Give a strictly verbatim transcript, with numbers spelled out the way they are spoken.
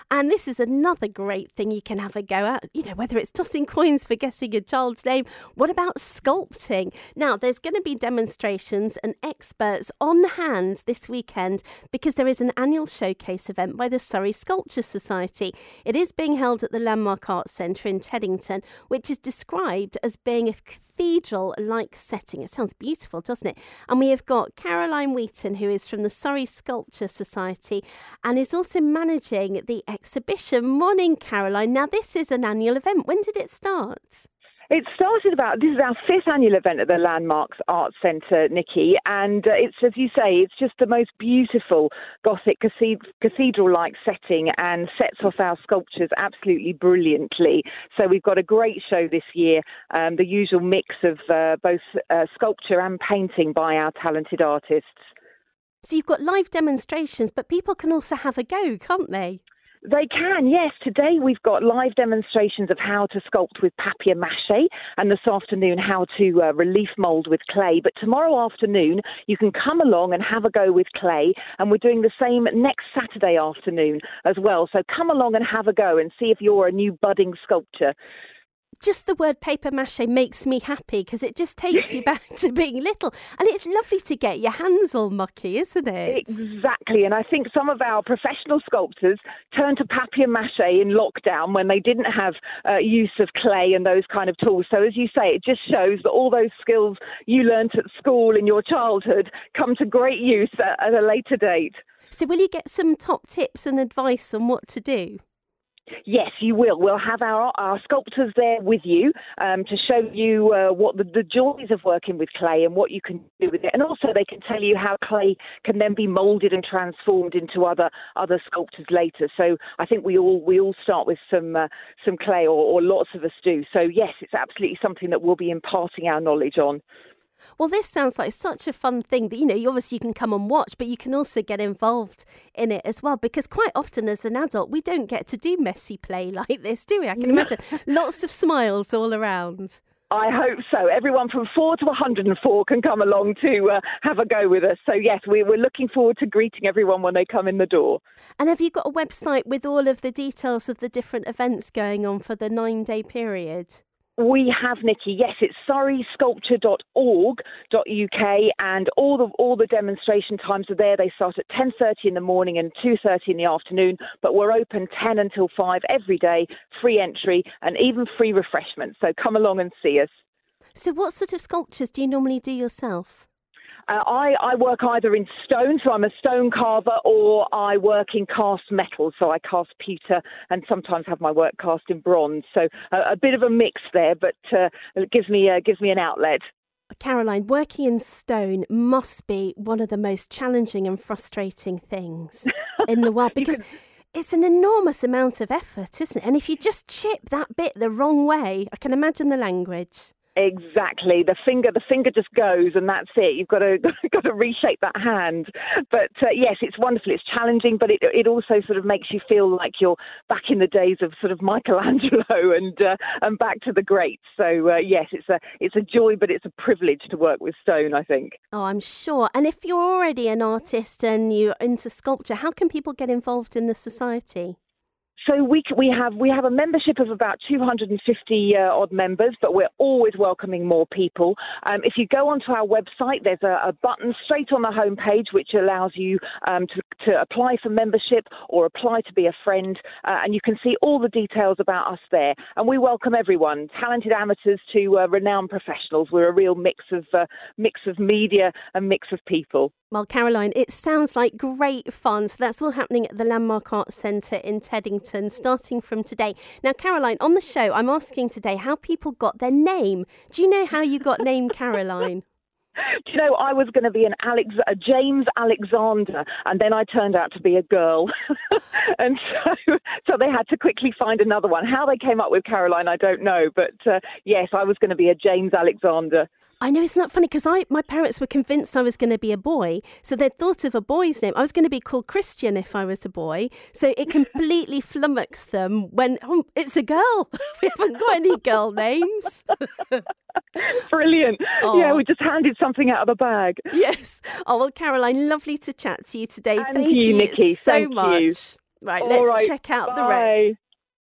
And this is another great thing you can have a go at, you know, whether it's tossing coins for guessing a child's name. What about sculpting? Now, there's going to be demonstrations and experts on hand this weekend because there is an annual showcase event by the Surrey Sculpture Society. It is being held at the Landmark Arts Centre in Teddington, which is described as being a cathedral-like setting. It sounds beautiful, doesn't it? And we have got Caroline Wheaton, who is from the Surrey Sculpture Society and is also managing the exhibition. Morning, Caroline. Now, this is an annual event. When did it start? It started about, this is our fifth annual event at the Landmarks Arts Centre, Nikki, and uh, it's, as you say, it's just the most beautiful Gothic cathedral-like setting and sets off our sculptures absolutely brilliantly. So we've got a great show this year, um, the usual mix of uh, both uh, sculpture and painting by our talented artists. So you've got live demonstrations, but people can also have a go, can't they? They can, yes. Today we've got live demonstrations of how to sculpt with papier-mâché and this afternoon how to uh, relief mould with clay. But tomorrow afternoon you can come along and have a go with clay, and we're doing the same next Saturday afternoon as well. So come along and have a go and see if you're a new budding sculptor. Just the word papier-mâché makes me happy because it just takes you back to being little. And it's lovely to get your hands all mucky, isn't it? Exactly. And I think some of our professional sculptors turned to papier-mâché in lockdown when they didn't have uh, use of clay and those kind of tools. So as you say, it just shows that all those skills you learnt at school in your childhood come to great use at, at a later date. So will you get some top tips and advice on what to do? Yes, you will. We'll have our, our sculptors there with you um, to show you uh, what the, the joys of working with clay and what you can do with it. And also they can tell you how clay can then be moulded and transformed into other other sculptures later. So I think we all we all start with some uh, some clay, or, or lots of us do. So yes, it's absolutely something that we'll be imparting our knowledge on. Well, this sounds like such a fun thing that, you know, you obviously you can come and watch, but you can also get involved in it as well, because quite often as an adult, we don't get to do messy play like this, do we? I can imagine lots of smiles all around. I hope so. Everyone from four to one hundred and four can come along to uh, have a go with us. So, yes, we, we're looking forward to greeting everyone when they come in the door. And have you got a website with all of the details of the different events going on for the nine-day period? We have, Nikki. Yes, it's surrey sculpture dot org dot U K, and all the all the demonstration times are there. They start at ten thirty in the morning and two thirty in the afternoon, but we're open ten until five every day, free entry and even free refreshments. So come along and see us. So what sort of sculptures do you normally do yourself? Uh, I, I work either in stone, so I'm a stone carver, or I work in cast metal, so I cast pewter and sometimes have my work cast in bronze. So uh, a bit of a mix there, but uh, it gives me uh, gives me an outlet. Caroline, working in stone must be one of the most challenging and frustrating things in the world, because can... it's an enormous amount of effort, isn't it? And if you just chip that bit the wrong way, I can imagine the language. Exactly. The finger, the finger just goes, and that's it. You've got to got to reshape that hand. But uh, yes, it's wonderful. It's challenging, but it it also sort of makes you feel like you're back in the days of sort of Michelangelo and uh, and back to the greats. So uh, yes, it's a it's a joy, but it's a privilege to work with stone, I think. Oh, I'm sure. And if you're already an artist and you're into sculpture, how can people get involved in the society? So we we have we have a membership of about two hundred fifty uh, odd members, but we're always welcoming more people. Um, if you go onto our website, there's a, a button straight on the homepage which allows you um, to, to apply for membership or apply to be a friend, uh, and you can see all the details about us there. And we welcome everyone, talented amateurs to uh, renowned professionals. We're a real mix of uh, mix of media and mix of people. Well, Caroline, it sounds like great fun. So that's all happening at the Landmark Arts Centre in Teddington, starting from today. Now, Caroline, on the show, I'm asking today how people got their name. Do you know how you got named Caroline? Do you know, I was going to be an Alex, a James Alexander, and then I turned out to be a girl. and so, so they had to quickly find another one. How they came up with Caroline, I don't know. But uh, yes, I was going to be a James Alexander. I know, isn't that funny? Because I, my parents were convinced I was going to be a boy. So they'd thought of a boy's name. I was going to be called Christian if I was a boy. So it completely flummoxed them when oh, it's a girl. We haven't got any girl names. Brilliant. Oh. Yeah, we just handed something out of the bag. Yes. Oh, well, Caroline, lovely to chat to you today. And Thank you, you, Nikki. so Thank much. you. Right, All let's right, check out bye. the road.